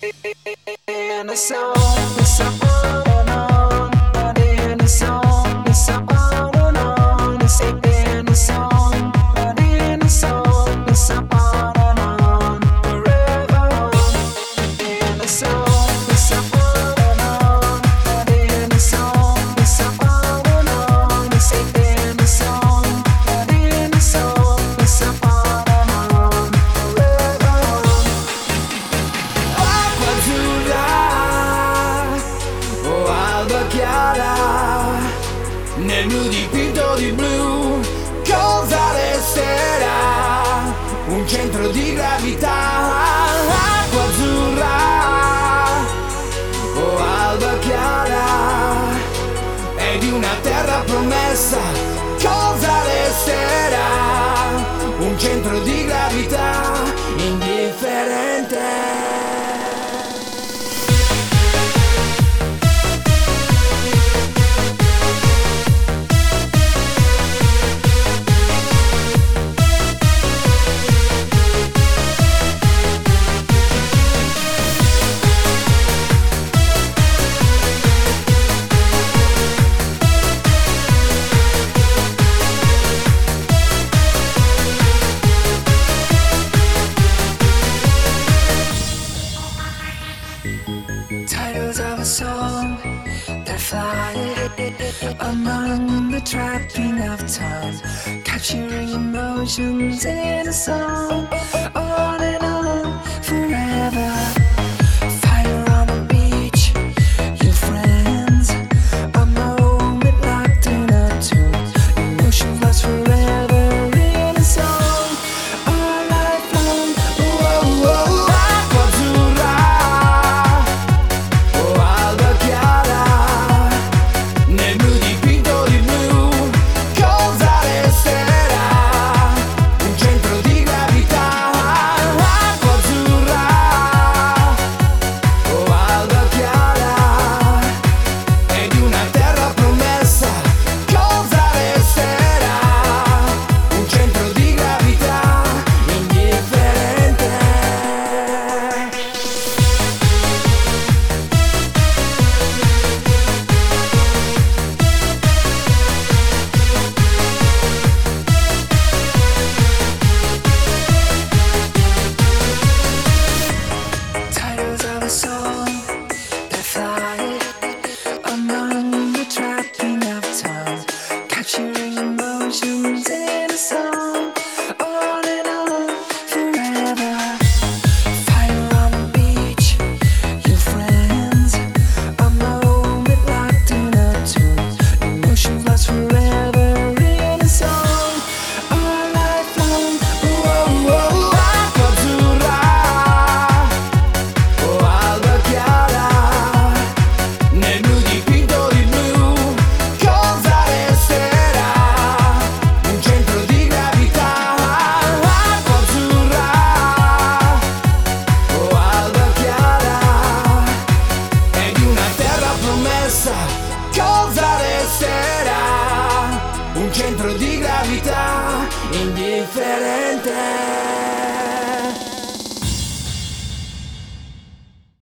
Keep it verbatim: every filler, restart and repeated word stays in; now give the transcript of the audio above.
And the song, the song on and on, and the song, the song on and on, the song, and the song, and the song, the song on and on, forever. And the song, the song on and on, and the song, the song on and on, the song, and the song, and the song, the song on and on, forever. Acqua azzurra, oh alba chiara, nel blu dipinto di blu, cosa resterà? Un centro di gravità. Acqua azzurra, oh alba chiara, è di una terra promessa, cosa resterà? Un centro di gravità indifferente. Titles of a song that fly among the trapping of time, capturing emotions in a song, on and on forever. Fire on the beach, your friends, a moment locked in a tune, emotion lasts forever in a song, all night long. Whoa, whoa. Acqua azzurra, oh alba chiara, nel blu dipinto di blu, cosa resterà? Un centro di gravità. Acqua azzurra, oh alba chiara, è di una terra promessa, cosa resterà? Un centro di gravità indifferente. Titles of a song that fly among the trapping of time, capturing emotions in a song, on and on forever. Fire on the beach, your friends, a moment locked in a tune, emotions last forever in a song, all night long. Whoa, whoa. Acqua azzurra, oh alba chiara, nel blu dipinto di blu, cosa resterà? Un centro di gravità. Acqua azzurra, oh alba chiara, è di una terra promessa, cosa resterà? Un centro di gravità indifferente.